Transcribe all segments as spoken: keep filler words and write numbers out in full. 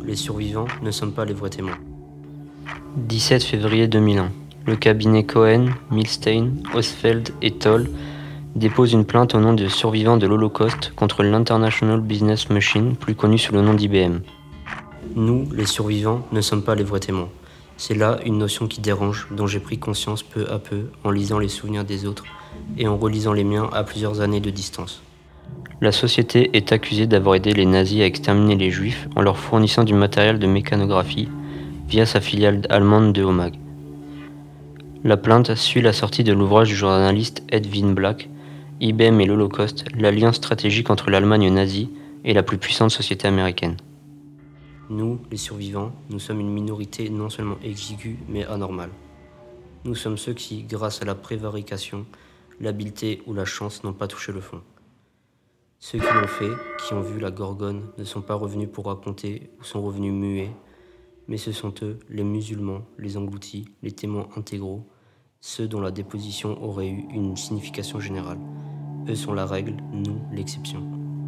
les survivants, ne sommes pas les vrais témoins. dix-sept février deux mille un. Le cabinet Cohen, Milstein, Osfeld et Toll dépose une plainte au nom de survivants de l'Holocauste contre l'International Business Machine, plus connu sous le nom d'I B M. Nous, les survivants, ne sommes pas les vrais témoins. C'est là une notion qui dérange, dont j'ai pris conscience peu à peu en lisant les souvenirs des autres et en relisant les miens à plusieurs années de distance. La société est accusée d'avoir aidé les nazis à exterminer les juifs en leur fournissant du matériel de mécanographie via sa filiale allemande de Homag. La plainte suit la sortie de l'ouvrage du journaliste Edwin Black, I B M et l'Holocauste, l'alliance stratégique entre l'Allemagne nazie et la plus puissante société américaine. Nous, les survivants, nous sommes une minorité non seulement exiguë, mais anormale. Nous sommes ceux qui, grâce à la prévarication, l'habileté ou la chance, n'ont pas touché le fond. Ceux qui l'ont fait, qui ont vu la Gorgone, ne sont pas revenus pour raconter ou sont revenus muets, mais ce sont eux, les musulmans, les engloutis, les témoins intégraux, ceux dont la déposition aurait eu une signification générale. Eux sont la règle, nous l'exception.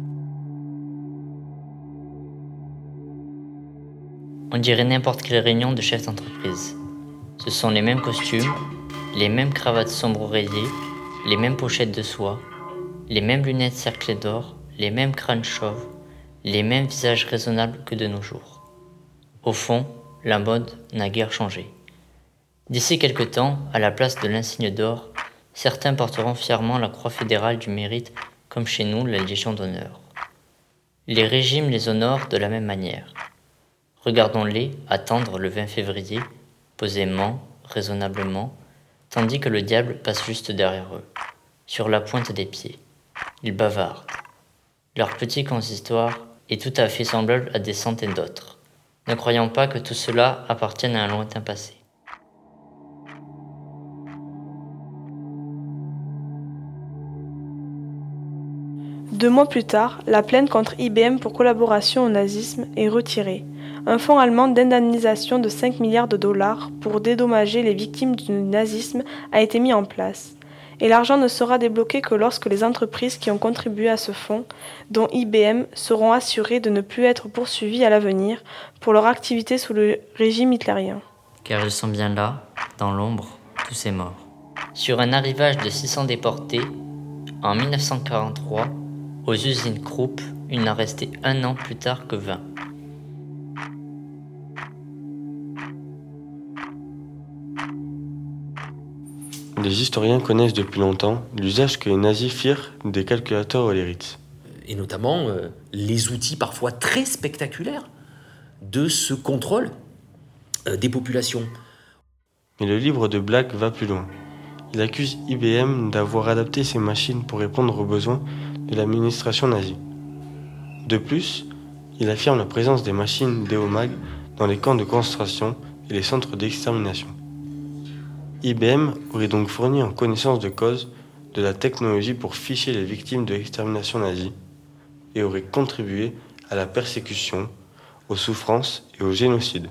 On dirait n'importe quelle réunion de chefs d'entreprise. Ce sont les mêmes costumes, les mêmes cravates sombres rayées, les mêmes pochettes de soie, les mêmes lunettes cerclées d'or, les mêmes crânes chauves, les mêmes visages raisonnables que de nos jours. Au fond, la mode n'a guère changé. D'ici quelque temps, à la place de l'insigne d'or, certains porteront fièrement la croix fédérale du mérite, comme chez nous la Légion d'honneur. Les régimes les honorent de la même manière. Regardons-les attendre le vingt février, posément, raisonnablement, tandis que le diable passe juste derrière eux, sur la pointe des pieds. Ils bavardent. Leur petit consistoire est tout à fait semblable à des centaines d'autres. Ne croyons pas que tout cela appartienne à un lointain passé. Deux mois plus tard, la plainte contre I B M pour collaboration au nazisme est retirée. Un fonds allemand d'indemnisation de cinq milliards de dollars pour dédommager les victimes du nazisme a été mis en place. Et l'argent ne sera débloqué que lorsque les entreprises qui ont contribué à ce fonds, dont I B M, seront assurées de ne plus être poursuivies à l'avenir pour leur activité sous le régime hitlérien. Car ils sont bien là, dans l'ombre, tous ces morts. Sur un arrivage de six cents déportés, en dix-neuf cent quarante-trois, aux usines Krupp, il n'en restait un an plus tard que vingt. Les historiens connaissent depuis longtemps l'usage que les nazis firent des calculateurs Hollerith. Et notamment euh, les outils parfois très spectaculaires de ce contrôle euh, des populations. Mais le livre de Black va plus loin. Il accuse I B M d'avoir adapté ses machines pour répondre aux besoins de l'administration nazie. De plus, il affirme la présence des machines d'Eomag dans les camps de concentration et les centres d'extermination. I B M aurait donc fourni en connaissance de cause de la technologie pour ficher les victimes de l'extermination nazie et aurait contribué à la persécution, aux souffrances et au génocide.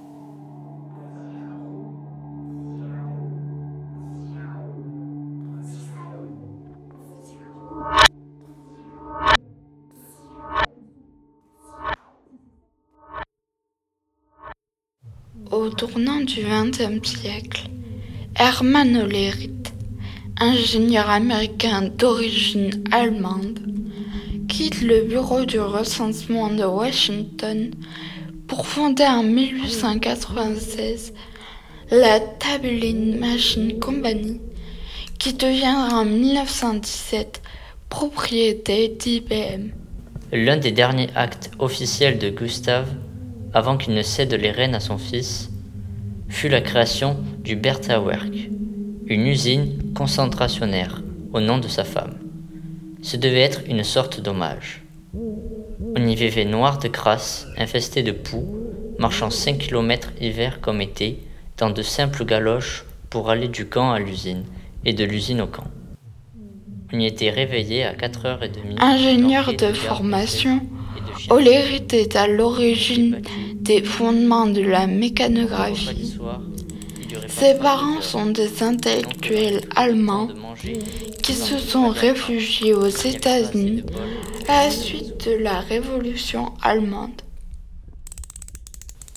Au tournant du vingtième siècle, Hermann Hollerith, ingénieur américain d'origine allemande, quitte le bureau du recensement de Washington pour fonder en mille huit cent quatre-vingt-seize la Tabelin Machine Company, qui deviendra en mille neuf cent dix-sept propriété d'I B M. L'un des derniers actes officiels de Gustav, avant qu'il ne cède les rênes à son fils, fut la création du Bertha Werk, une usine concentrationnaire au nom de sa femme. Ce devait être une sorte d'hommage. On y vivait noir de crasse, infesté de poux, marchant cinq kilomètres hiver comme été, dans de simples galoches pour aller du camp à l'usine et de l'usine au camp. On y était réveillé à quatre heures trente. Ingénieur de formation, Hollerith est à l'origine des fondements de la mécanographie. Ses parents sont des intellectuels allemands qui se sont réfugiés aux États-Unis à la suite de la Révolution allemande.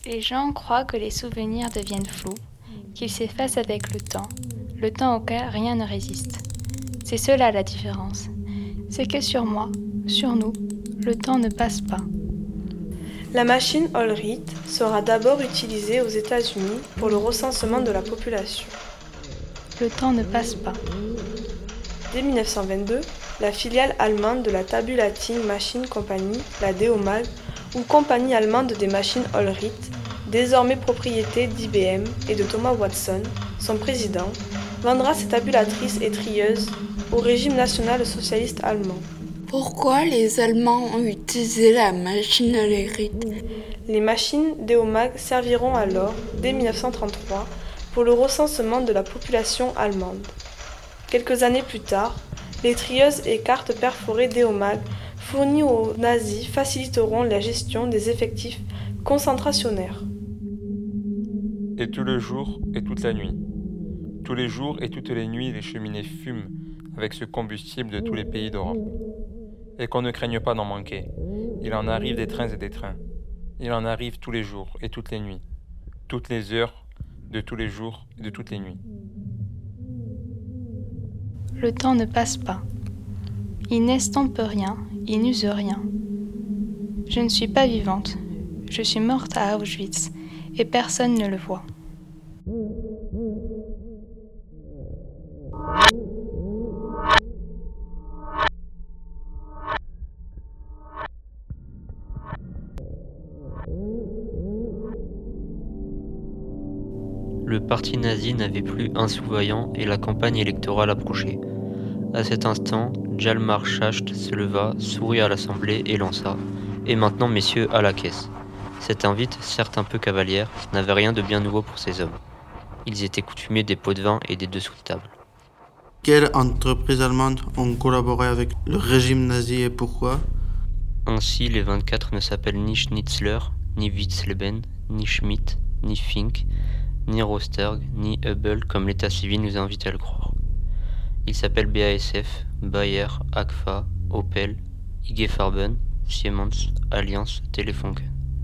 Les gens croient que les souvenirs deviennent flous, qu'ils s'effacent avec le temps, le temps auquel rien ne résiste. C'est cela la différence. C'est que sur moi, sur nous, le temps ne passe pas. La machine Allred sera d'abord utilisée aux États-Unis pour le recensement de la population. Le temps ne passe pas. Dès dix-neuf cent vingt-deux, la filiale allemande de la Tabulating Machine Company, la D O M A G, ou Compagnie allemande des machines Allred, désormais propriété d'I B M et de Thomas Watson, son président, vendra ses tabulatrices et trieuses au régime national-socialiste allemand. Pourquoi les Allemands ont utilisé la machine Allred ? Les machines D O M A G serviront alors, dès dix-neuf cent trente-trois, pour le recensement de la population allemande. Quelques années plus tard, les trieuses et cartes perforées D O M A G fournies aux nazis faciliteront la gestion des effectifs concentrationnaires. Et tout le jour et toute la nuit. Tous les jours et toutes les nuits, les cheminées fument avec ce combustible de tous les pays d'Europe. Et qu'on ne craigne pas d'en manquer. Il en arrive des trains et des trains. Il en arrive tous les jours et toutes les nuits. Toutes les heures de tous les jours et de toutes les nuits. Le temps ne passe pas. Il n'estompe rien, il n'use rien. Je ne suis pas vivante. Je suis morte à Auschwitz et personne ne le voit. Le parti nazi n'avait plus un sous-vaillant et la campagne électorale approchait. À cet instant, Hjalmar Schacht se leva, sourit à l'Assemblée et lança « Et maintenant, messieurs, à la caisse ». Cette invite, certes un peu cavalière, n'avait rien de bien nouveau pour ces hommes. Ils étaient coutumiers des pots de vin et des dessous de table. Quelles entreprises allemandes ont collaboré avec le régime nazi et pourquoi ? Ainsi, les vingt-quatre ne s'appellent ni Schnitzler, ni Witzleben, ni Schmidt, ni Fink, ni Rosterg, ni Hubble, comme l'état civil nous invite à le croire. Ils s'appellent B A S F, Bayer, Agfa, Opel, I G Farben, Siemens, Allianz, Telefunken.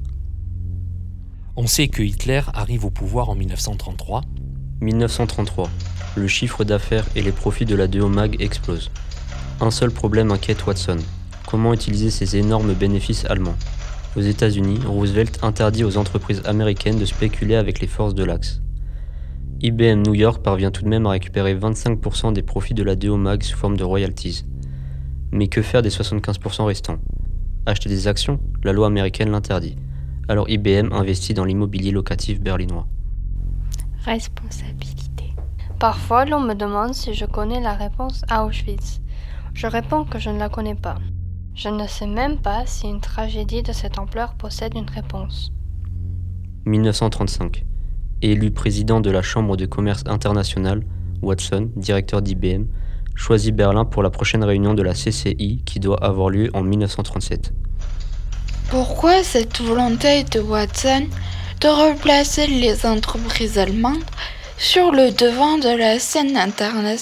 On sait que Hitler arrive au pouvoir en dix-neuf cent trente-trois. dix-neuf cent trente-trois. Le chiffre d'affaires et les profits de la D O M A G explosent. Un seul problème inquiète Watson. Comment utiliser ces énormes bénéfices allemands ? Aux États-Unis, Roosevelt interdit aux entreprises américaines de spéculer avec les forces de l'Axe. I B M New York parvient tout de même à récupérer vingt-cinq pour cent des profits de la D O M A G sous forme de royalties. Mais que faire des soixante-quinze pour cent restants ? Acheter des actions ? La loi américaine l'interdit. Alors I B M investit dans l'immobilier locatif berlinois. Responsabilité. Parfois, l'on me demande si je connais la réponse à Auschwitz. Je réponds que je ne la connais pas. Je ne sais même pas si une tragédie de cette ampleur possède une réponse. dix-neuf cent trente-cinq. Élu président de la Chambre de commerce internationale, Watson, directeur d'I B M, choisit Berlin pour la prochaine réunion de la C C I qui doit avoir lieu en dix-neuf cent trente-sept. Pourquoi cette volonté de Watson de replacer les entreprises allemandes sur le devant de la scène internationale ?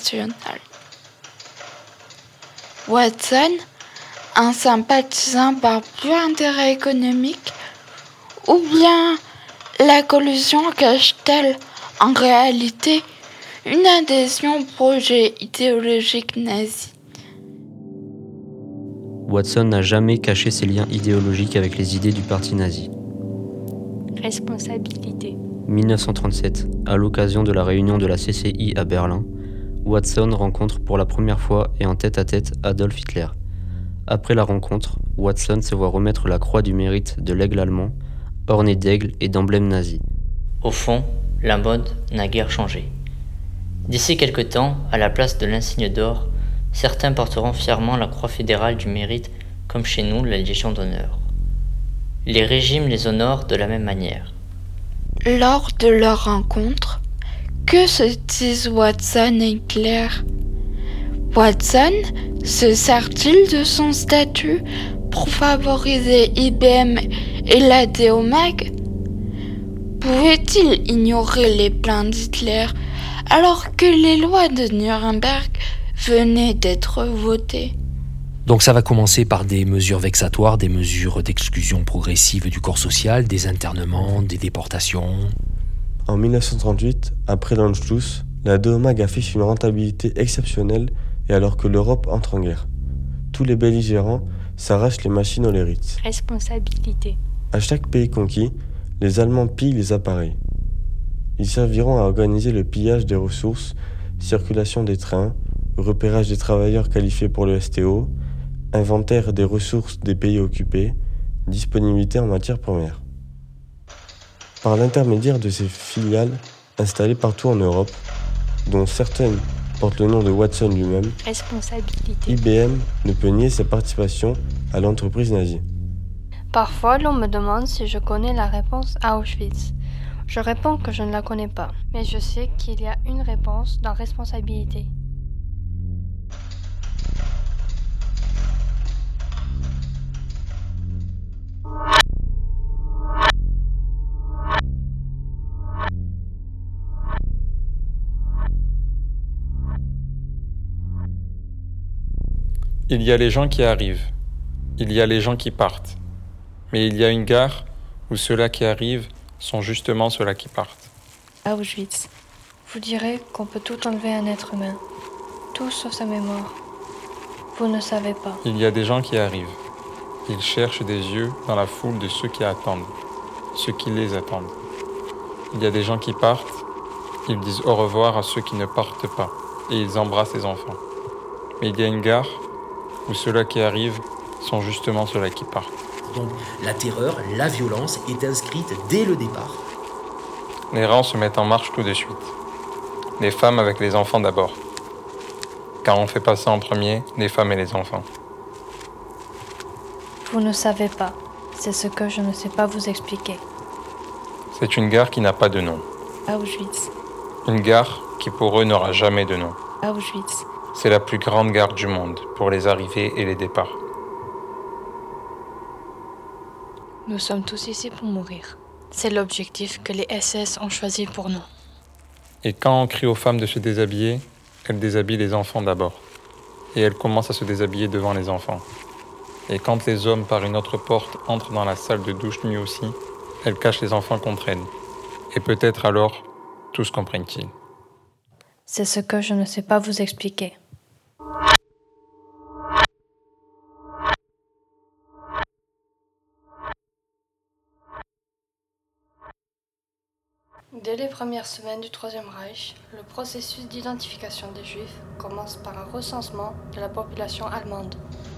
Watson, un sympathisant par pur intérêt économique, ou bien la collusion cache-t-elle en réalité une adhésion au projet idéologique nazi ? Watson n'a jamais caché ses liens idéologiques avec les idées du parti nazi. Responsabilité. dix-neuf cent trente-sept, à l'occasion de la réunion de la C C I à Berlin, Watson rencontre pour la première fois et en tête-à-tête Adolf Hitler. Après la rencontre, Watson se voit remettre la croix du mérite de l'aigle allemand, orné d'aigle et d'emblèmes nazis. Au fond, la mode n'a guère changé. D'ici quelque temps, à la place de l'insigne d'or, certains porteront fièrement la croix fédérale du mérite, comme chez nous la Légion d'honneur. Les régimes les honorent de la même manière. Lors de leur rencontre, que se disent Watson et Hitler ? Watson se sert-il de son statut pour favoriser I B M et la D O M A G ? Pouvait-il ignorer les plans d'Hitler alors que les lois de Nuremberg venaient d'être votées ? Donc ça va commencer par des mesures vexatoires, des mesures d'exclusion progressive du corps social, des internements, des déportations. En mille neuf cent trente-huit, après l'Anschluss, la DEOMAG affiche une rentabilité exceptionnelle et alors que l'Europe entre en guerre. Tous les belligérants s'arrachent les machines Oleritz. Responsabilité. À chaque pays conquis, les Allemands pillent les appareils. Ils serviront à organiser le pillage des ressources, circulation des trains, repérage des travailleurs qualifiés pour le S T O, inventaire des ressources des pays occupés, disponibilité en matières premières. Par l'intermédiaire de ces filiales installées partout en Europe, dont certaines portent le nom de Watson lui-même, Responsabilité. I B M ne peut nier sa participation à l'entreprise nazie. Parfois, l'on me demande si je connais la réponse à Auschwitz. Je réponds que je ne la connais pas, mais je sais qu'il y a une réponse dans responsabilité. Il y a les gens qui arrivent, il y a les gens qui partent, mais il y a une gare où ceux-là qui arrivent sont justement ceux-là qui partent. À Auschwitz, vous direz qu'on peut tout enlever à un être humain, tout sauf sa mémoire. Vous ne savez pas. Il y a des gens qui arrivent, ils cherchent des yeux dans la foule de ceux qui attendent, ceux qui les attendent. Il y a des gens qui partent, ils disent au revoir à ceux qui ne partent pas, et ils embrassent les enfants. Mais il y a une gare où ceux-là qui arrivent sont justement ceux-là qui partent. Donc la terreur, la violence est inscrite dès le départ. Les rangs se mettent en marche tout de suite. Les femmes avec les enfants d'abord. Car on fait passer en premier les femmes et les enfants. Vous ne savez pas. C'est ce que je ne sais pas vous expliquer. C'est une gare qui n'a pas de nom. À Auschwitz. Une gare qui pour eux n'aura jamais de nom. À Auschwitz. C'est la plus grande gare du monde pour les arrivées et les départs. Nous sommes tous ici pour mourir. C'est l'objectif que les S S ont choisi pour nous. Et quand on crie aux femmes de se déshabiller, elles déshabillent les enfants d'abord. Et elles commencent à se déshabiller devant les enfants. Et quand les hommes par une autre porte entrent dans la salle de douche nue aussi, elles cachent les enfants contre elles. Et peut-être alors, tous comprennent-ils. C'est ce que je ne sais pas vous expliquer. Dès les premières semaines du Troisième Reich, le processus d'identification des Juifs commence par un recensement de la population allemande.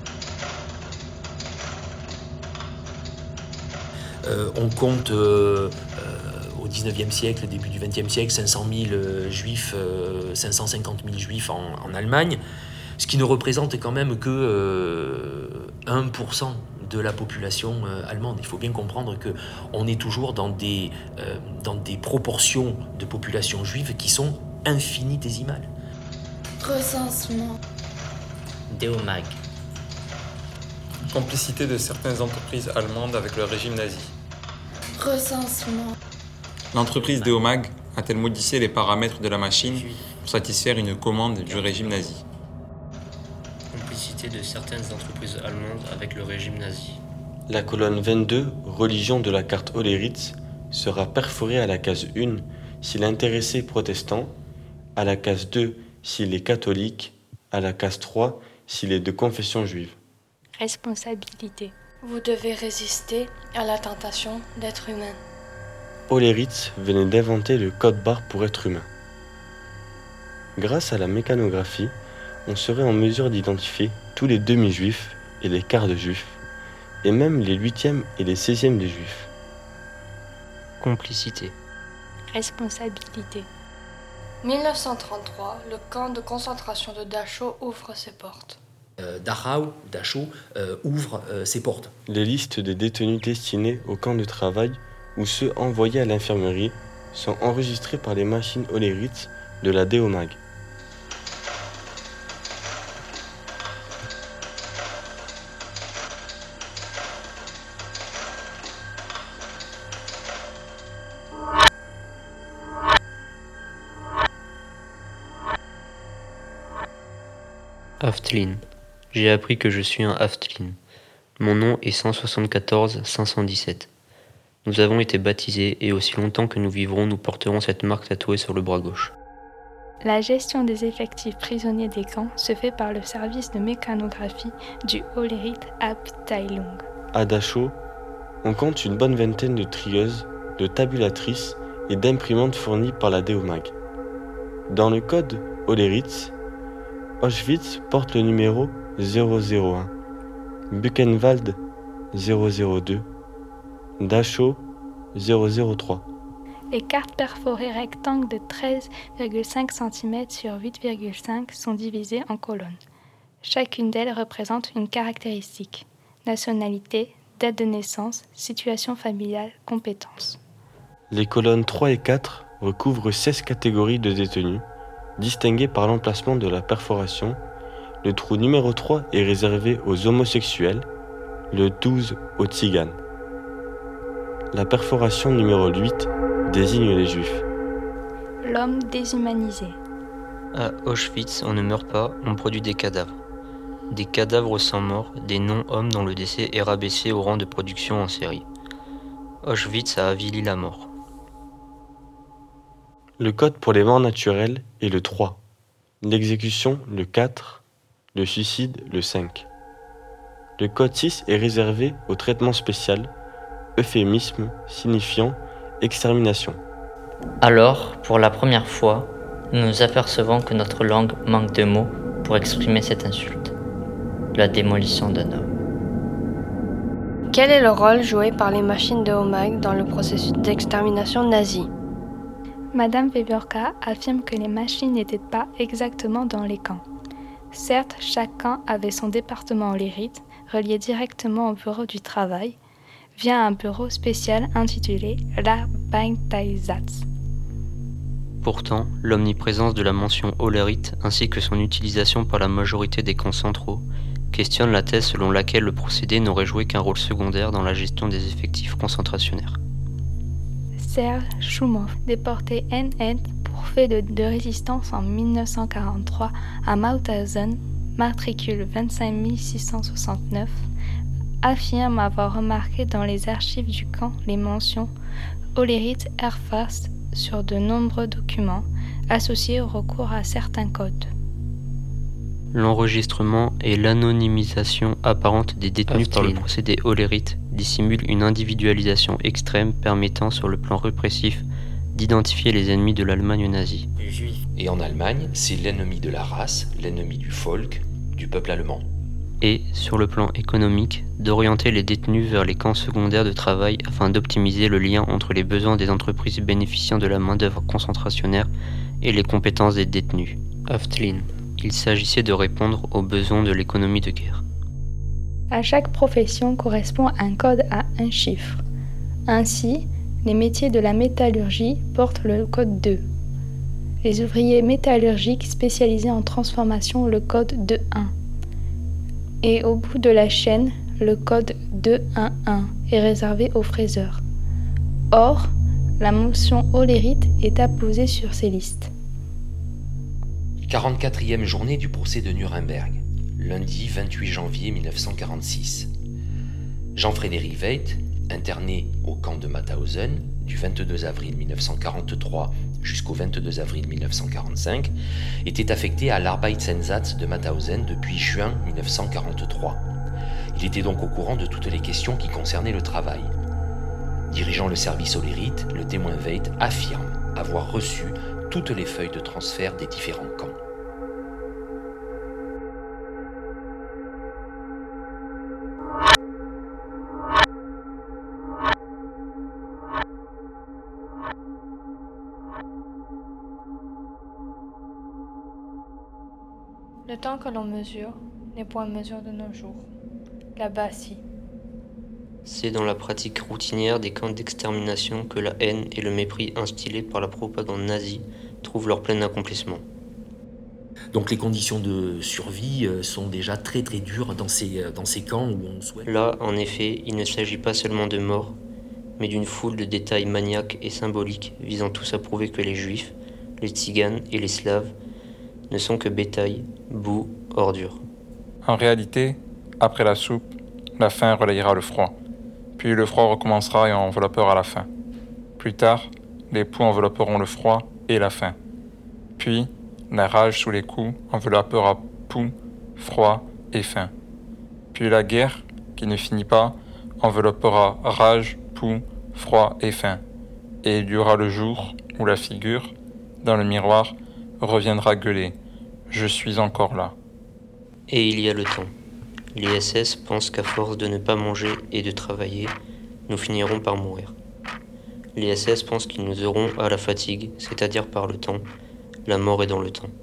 Euh, on compte euh, euh, au dix-neuvième siècle, début du vingtième siècle, cinq cent mille euh, juifs, euh, cinq cent cinquante mille juifs en, en Allemagne, ce qui ne représente quand même que euh, un pour cent de la population euh, allemande. Il faut bien comprendre qu'on est toujours dans des, euh, dans des proportions de population juive qui sont infinitésimales. Recensement. DEOMAG. Complicité de certaines entreprises allemandes avec le régime nazi. Recensement. L'entreprise DEOMAG a-t-elle modifié les paramètres de la machine pour satisfaire une commande du régime nazi? Complicité de certaines entreprises allemandes avec le régime nazi. La colonne vingt-deux, religion de la carte Oleritz, sera perforée à la case un s'il est intéressé protestant, à la case deux s'il est catholique, à la case trois s'il est de confession juive. Responsabilité. Vous devez résister à la tentation d'être humain. Oleritz venait d'inventer le code barre pour être humain. Grâce à la mécanographie, on serait en mesure d'identifier tous les demi-juifs et les quarts de juifs, et même les huitièmes et les seizièmes des juifs. Complicité. Responsabilité. mille neuf cent trente-trois, le camp de concentration de Dachau ouvre ses portes. Euh, Dachau, Dachau euh, ouvre euh, ses portes. Les listes des détenus destinés au camp de travail ou ceux envoyés à l'infirmerie sont enregistrés par les machines Oleritz de la DEOMAG. Haftlin. J'ai appris que je suis un Haftlin. Mon nom est cent soixante-quatorze cinq cent dix-sept. Nous avons été baptisés et aussi longtemps que nous vivrons, nous porterons cette marque tatouée sur le bras gauche. La gestion des effectifs prisonniers des camps se fait par le service de mécanographie du Olerit-Abteilung. À Dachau, on compte une bonne vingtaine de trieuses, de tabulatrices et d'imprimantes fournies par la Deomag. Dans le code Oleritz, Auschwitz porte le numéro zéro zéro un, Buchenwald zéro zéro deux, Dachau zéro zéro trois. Les cartes perforées rectangles de treize virgule cinq centimètres sur huit virgule cinq sont divisées en colonnes. Chacune d'elles représente une caractéristique: nationalité, date de naissance, situation familiale, compétences. Les colonnes trois et quatre recouvrent seize catégories de détenus, distinguées par l'emplacement de la perforation. Le trou numéro trois est réservé aux homosexuels, le douze aux tziganes. La perforation numéro huit désigne les juifs. L'homme déshumanisé. À Auschwitz, on ne meurt pas, on produit des cadavres. Des cadavres sans mort, des non-hommes dont le décès est rabaissé au rang de production en série. Auschwitz a avili la mort. Le code pour les morts naturelles est le trois, l'exécution le quatre, le suicide le cinq. Le code six est réservé au traitement spécial, euphémisme signifiant extermination. Alors, pour la première fois, nous nous apercevons que notre langue manque de mots pour exprimer cette insulte. La démolition d'un homme. Quel est le rôle joué par les machines de Homag dans le processus d'extermination nazie ? Madame Weberka affirme que les machines n'étaient pas exactement dans les camps. Certes, chaque camp avait son département Olerit, relié directement au bureau du travail, via un bureau spécial intitulé l'Arbeitersatz. Pourtant, l'omniprésence de la mention Olerit ainsi que son utilisation par la majorité des camps centraux questionne la thèse selon laquelle le procédé n'aurait joué qu'un rôle secondaire dans la gestion des effectifs concentrationnaires. Serge Schumov, déporté N N pour fait de, de résistance en dix-neuf cent quarante-trois à Mauthausen, matricule vingt-cinq mille six cent soixante-neuf, affirme avoir remarqué dans les archives du camp les mentions Olerit Erfasst sur de nombreux documents associés au recours à certains codes. L'enregistrement et l'anonymisation apparente des détenus par le procédé Olerit dissimulent une individualisation extrême permettant sur le plan répressif d'identifier les ennemis de l'Allemagne nazie. Et en Allemagne, c'est l'ennemi de la race, l'ennemi du folk, du peuple allemand. Et, sur le plan économique, d'orienter les détenus vers les camps secondaires de travail afin d'optimiser le lien entre les besoins des entreprises bénéficiant de la main-d'œuvre concentrationnaire et les compétences des détenus. Haftlin. Il s'agissait de répondre aux besoins de l'économie de guerre. À chaque profession correspond un code à un chiffre. Ainsi, les métiers de la métallurgie portent le code deux. Les ouvriers métallurgiques spécialisés en transformation le code deux un. Et au bout de la chaîne, le code deux un un est réservé aux fraiseurs. Or, la mention Olerit est apposée sur ces listes. quarante-quatrième journée du procès de Nuremberg, lundi vingt-huit janvier mille neuf cent quarante-six. Jean-Frédéric Veit, interné au camp de Mauthausen du vingt-deux avril mille neuf cent quarante-trois jusqu'au vingt-deux avril mille neuf cent quarante-cinq, était affecté à l'Arbeitersatz de Mauthausen depuis juin mille neuf cent quarante-trois. Il était donc au courant de toutes les questions qui concernaient le travail. Dirigeant le service Olerit, le témoin Veit affirme avoir reçu toutes les feuilles de transfert des différents camps. Le temps que l'on mesure n'est point mesure de nos jours. Là-bas, si. C'est dans la pratique routinière des camps d'extermination que la haine et le mépris instillés par la propagande nazie trouvent leur plein accomplissement. Donc les conditions de survie sont déjà très très dures dans ces, dans ces camps où on souhaite... Là, en effet, il ne s'agit pas seulement de morts, mais d'une foule de détails maniaques et symboliques visant tous à prouver que les Juifs, les Tziganes et les Slaves ne sont que bétail, boue, ordure. En réalité, après la soupe, la faim relayera le froid. Puis le froid recommencera et enveloppera la faim. Plus tard, les poux envelopperont le froid et la faim. Puis, la rage sous les coups enveloppera poux, froid et faim. Puis la guerre, qui ne finit pas, enveloppera rage, poux, froid et faim. Et il y aura le jour où la figure, dans le miroir, reviendra gueuler « Je suis encore là ». Et il y a le temps. Les S S pensent qu'à force de ne pas manger et de travailler, nous finirons par mourir. Les S S pensent qu'ils nous auront à la fatigue, c'est-à-dire par le temps. La mort est dans le temps.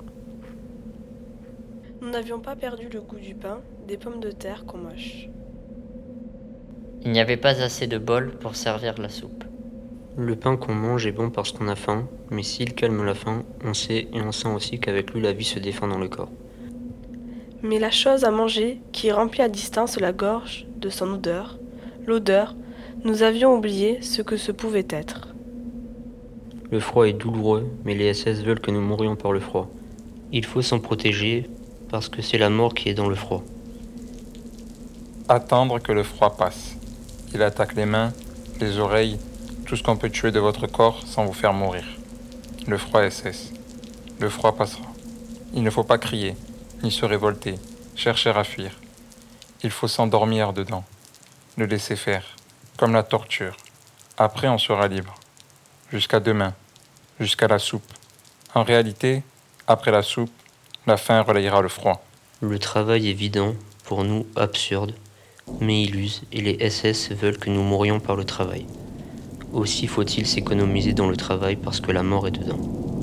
Nous n'avions pas perdu le goût du pain, des pommes de terre qu'on mâche. Il n'y avait pas assez de bol pour servir la soupe. Le pain qu'on mange est bon parce qu'on a faim, mais s'il calme la faim, on sait et on sent aussi qu'avec lui la vie se défend dans le corps. Mais la chose à manger, qui remplit à distance la gorge de son odeur, l'odeur, nous avions oublié ce que ce pouvait être. Le froid est douloureux, mais les S S veulent que nous mourions par le froid. Il faut s'en protéger, parce que c'est la mort qui est dans le froid. Attendre que le froid passe. Il attaque les mains, les oreilles, tout ce qu'on peut tuer de votre corps sans vous faire mourir. Le froid S S. Le froid passera. Il ne faut pas crier, ni se révolter, chercher à fuir. Il faut s'endormir dedans, le laisser faire, comme la torture. Après, on sera libre. Jusqu'à demain, jusqu'à la soupe. En réalité, après la soupe, la faim relayera le froid. Le travail est évident, pour nous absurde, mais il use, et les S S veulent que nous mourions par le travail. Aussi faut-il s'économiser dans le travail parce que la mort est dedans.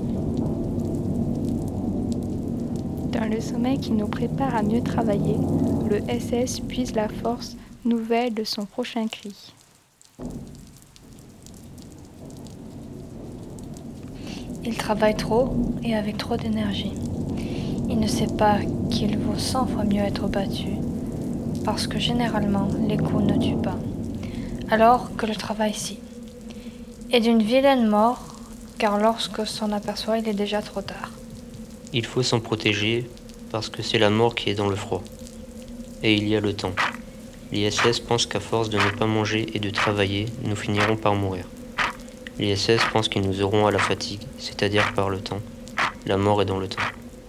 Dans le sommeil qui nous prépare à mieux travailler, le S S puise la force nouvelle de son prochain cri. Il travaille trop et avec trop d'énergie. Il ne sait pas qu'il vaut cent fois mieux être battu, parce que généralement les coups ne tuent pas, alors que le travail si. Et d'une vilaine mort, car lorsque s'en aperçoit, il est déjà trop tard. Il faut s'en protéger, parce que c'est la mort qui est dans le froid. Et il y a le temps. Les S S pensent qu'à force de ne pas manger et de travailler, nous finirons par mourir. Les S S pensent qu'ils nous auront à la fatigue, c'est-à-dire par le temps. La mort est dans le temps.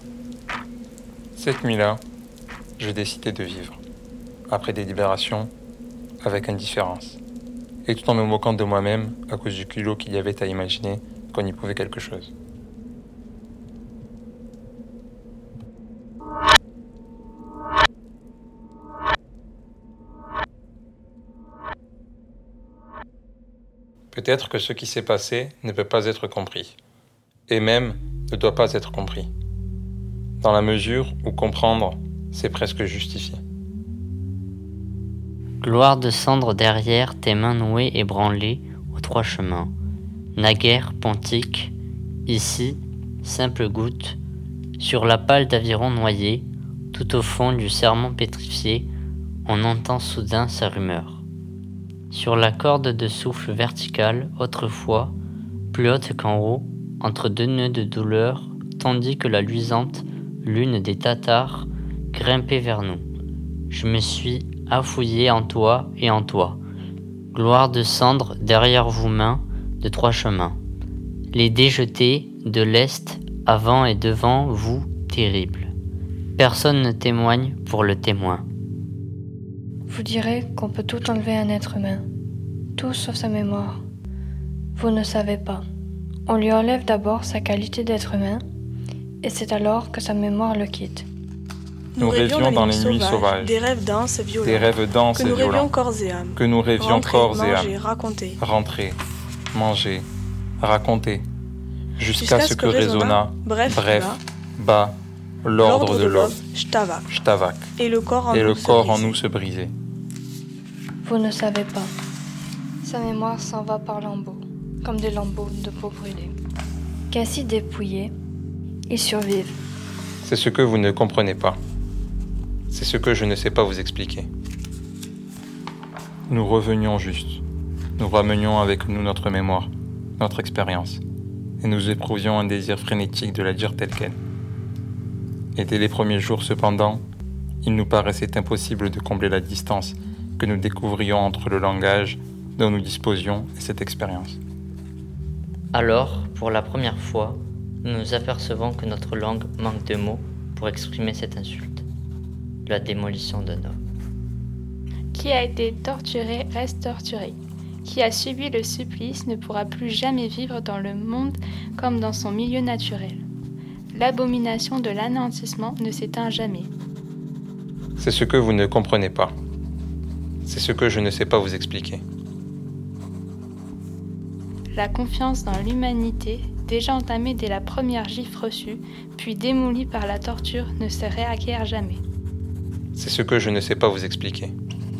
Cette nuit-là, j'ai décidé de vivre, après des libérations, avec indifférence. Et tout en me moquant de moi-même à cause du culot qu'il y avait à imaginer qu'on y pouvait quelque chose. Peut-être que ce qui s'est passé ne peut pas être compris, et même ne doit pas être compris, dans la mesure où comprendre, c'est presque justifié. Gloire de cendre derrière tes mains nouées et branlées aux trois chemins. Naguère pontique, ici, simple goutte, sur la pâle d'aviron noyé, tout au fond du serment pétrifié, on entend soudain sa rumeur. Sur la corde de souffle verticale, autrefois, plus haute qu'en haut, entre deux nœuds de douleur, tandis que la luisante lune des Tatars grimpait vers nous. Je me suis affouillé en toi et en toi. Gloire de cendre derrière vous mains de trois chemins. Les dés jetés de l'est, avant et devant vous, terribles. Personne ne témoigne pour le témoin. Vous direz qu'on peut tout enlever à un être humain, tout sauf sa mémoire. Vous ne savez pas. On lui enlève d'abord sa qualité d'être humain, et c'est alors que sa mémoire le quitte. Nous, nous rêvions dans les nuits sauvages, sauvages, des rêves denses et violents, des rêves denses que nous et violents, rêvions corps et âme, que nous rêvions rentrer, corps manger, et âme, raconter, rentrer, manger, raconter, jusqu'à, jusqu'à ce que, que résonna, bref, bref bas, l'ordre de l'aube, Shtavak, Shtavak, et le corps en, et nous, le se corps en nous se brisait. Vous ne savez pas. Sa mémoire s'en va par lambeaux, comme des lambeaux de peau brûlée. Qu'ainsi dépouillés, ils survivent. C'est ce que vous ne comprenez pas. C'est ce que je ne sais pas vous expliquer. Nous revenions juste. Nous ramenions avec nous notre mémoire, notre expérience. Et nous éprouvions un désir frénétique de la dire telle qu'elle. Et dès les premiers jours, cependant, il nous paraissait impossible de combler la distance que nous découvrions entre le langage dont nous disposions et cette expérience. Alors, pour la première fois, nous nous apercevons que notre langue manque de mots pour exprimer cette insulte, la démolition d'un homme. Qui a été torturé reste torturé. Qui a subi le supplice ne pourra plus jamais vivre dans le monde comme dans son milieu naturel. L'abomination de l'anéantissement ne s'éteint jamais. C'est ce que vous ne comprenez pas. C'est ce que je ne sais pas vous expliquer. La confiance dans l'humanité, déjà entamée dès la première gifle reçue, puis démolie par la torture, ne se réacquiert jamais. C'est ce que je ne sais pas vous expliquer.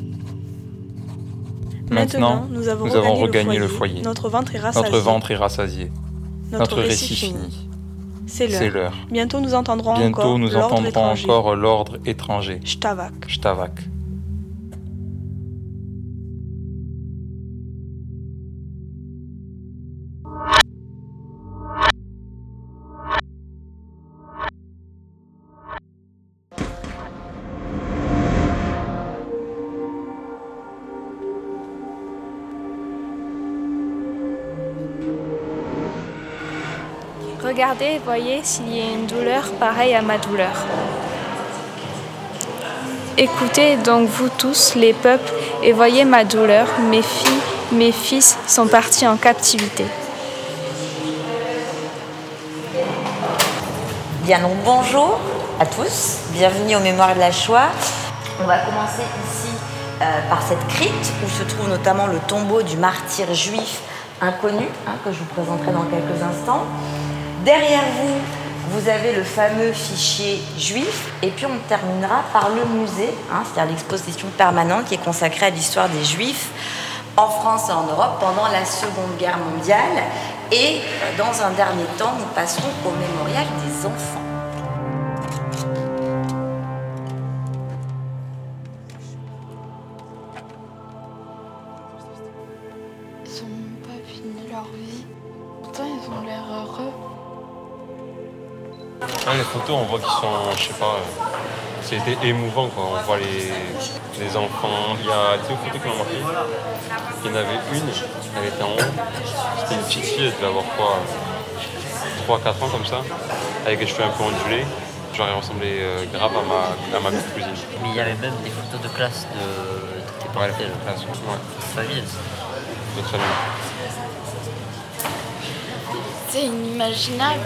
Maintenant, nous avons, nous regagné, avons regagné le, le foyer. foyer. Notre ventre est rassasié. Notre ventre est rassasié. Notre, Notre récit, récit fini. fini. C'est l'heure. C'est l'heure. Bientôt nous entendrons Bientôt encore nous l'ordre entendrons étranger. encore l'ordre étranger. Stavak. Stavak. Regardez et voyez s'il y a une douleur pareille à ma douleur. Écoutez donc vous tous, les peuples, et voyez ma douleur. Mes filles, mes fils sont partis en captivité. Bien donc bonjour à tous, bienvenue aux Mémoires de la Shoah. On va commencer ici euh, par cette crypte où se trouve notamment le tombeau du martyr juif inconnu, hein, que je vous présenterai dans quelques instants. Derrière vous, vous avez le fameux fichier juif, et puis on terminera par le musée, hein, c'est-à-dire l'exposition permanente qui est consacrée à l'histoire des Juifs en France et en Europe pendant la Seconde Guerre mondiale. Et dans un dernier temps, nous passerons au mémorial des enfants. Ils n'ont pas fini leur vie. Pourtant, ils ont l'air heureux. Ah, les photos, on voit qu'ils sont, je sais pas, euh, c'était émouvant quoi. On voit les, les enfants. Il y a deux photos qui m'ont marqué. Il y en avait une, elle était en haut. C'était une petite fille, elle devait avoir quoi, trois quatre ans comme ça, avec les cheveux un peu ondulés. Genre, elle ressemblait euh, grave à ma, à ma petite cousine. Mais il y avait même des photos de classe de, de tes parents. Ouais, les photos de classe, ouais. Famille. Notre famille. C'est inimaginable.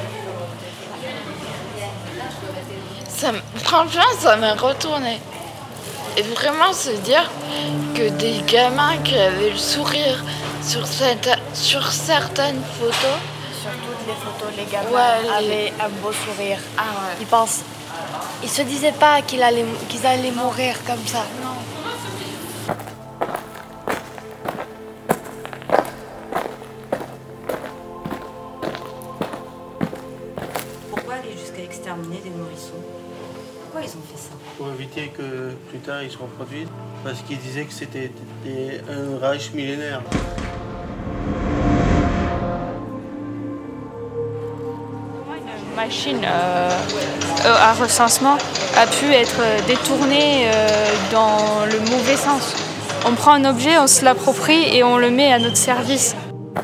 Ça, franchement, ça m'a retourné. Et vraiment se dire que des gamins qui avaient le sourire sur, cette, sur certaines photos. Sur toutes les photos, les gamins ouais, les... avaient un beau sourire. Ah ouais. Ils pensent, ils se disaient pas qu'ils allaient, qu'ils allaient mourir comme ça. Non. Pourquoi aller jusqu'à exterminer des nourrissons? Pourquoi ils ont fait ça? Pour éviter que plus tard ils se reproduisent, parce qu'ils disaient que c'était un Reich millénaire. Une machine euh, à recensement a pu être détournée euh, dans le mauvais sens. On prend un objet, on se l'approprie et on le met à notre service.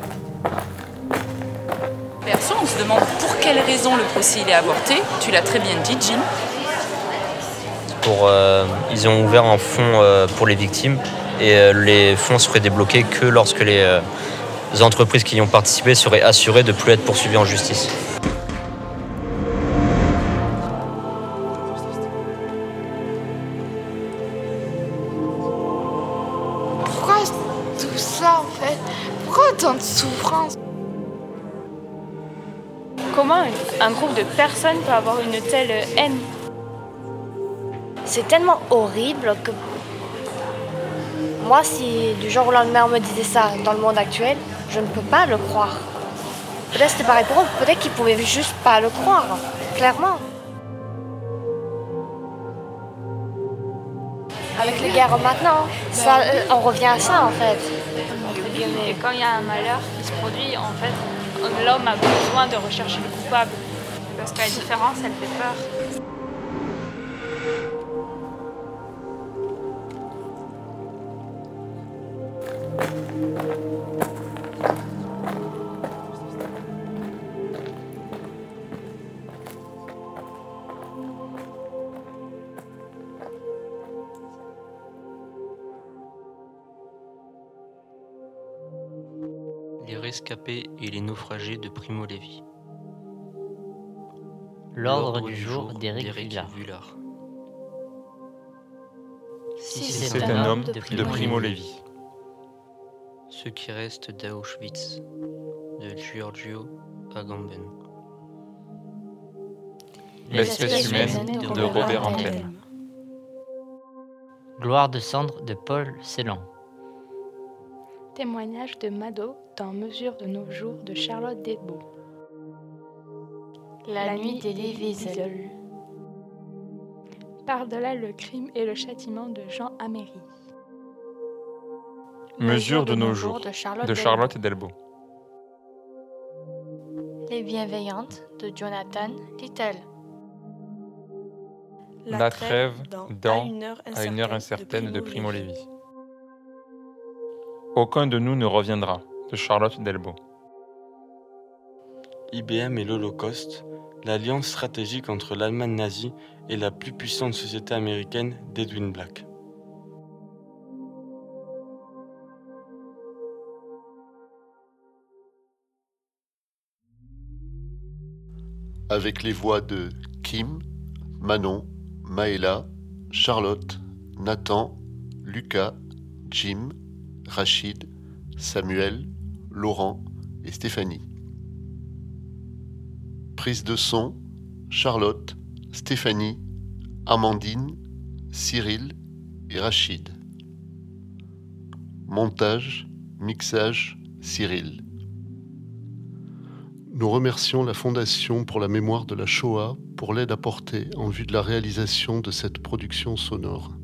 Perso, on se demande pour quelle raison le procès il est avorté. Tu l'as très bien dit, Jean. Pour, euh, ils ont ouvert un fonds euh, pour les victimes et euh, les fonds seraient débloqués que lorsque les, euh, les entreprises qui y ont participé seraient assurées de ne plus être poursuivies en justice. Pourquoi tout ça en fait? Pourquoi autant de souffrance? Comment un groupe de personnes peut avoir une telle haine? C'est tellement horrible que moi, si du jour au lendemain on me disait ça dans le monde actuel, je ne peux pas le croire. Peut-être c'était pareil pour eux, peut-être qu'ils pouvaient juste pas le croire, clairement. Avec les guerres maintenant, ça, euh, on revient à ça en fait. Et quand il y a un malheur qui se produit, en fait, l'homme a besoin de rechercher le coupable. Parce que la différence, elle fait peur. Les rescapés et les naufragés de Primo Levi. L'ordre du jour d'Éric Vuillard. Si c'est C'est un homme de Primo Levi. Ceux qui restent d'Auschwitz, de Giorgio Agamben. L'espèce humaine de Robert Antelme. Gloire de cendre de Paul Celan. Témoignage de Mado dans Mesure de nos jours de Charlotte Delbo. La nuit d'Elie Wiesel. Par-delà le crime et le châtiment de Jean Améry. Mesure de nos jours de Charlotte, de Charlotte Delbo. Les bienveillantes de Jonathan Little. La, La trêve dans, dans À une heure incertaine, à une heure incertaine de Primo Levi. Aucun de nous ne reviendra de Charlotte Delbo. I B M et l'Holocauste, l'alliance stratégique entre l'Allemagne nazie et la plus puissante société américaine d'Edwin Black. Avec les voix de Kim, Manon, Maëla, Charlotte, Nathan, Lucas, Jim, Rachid, Samuel, Laurent et Stéphanie. Prise de son, Charlotte, Stéphanie, Amandine, Cyril et Rachid. Montage, mixage, Cyril. Nous remercions la Fondation pour la mémoire de la Shoah pour l'aide apportée en vue de la réalisation de cette production sonore.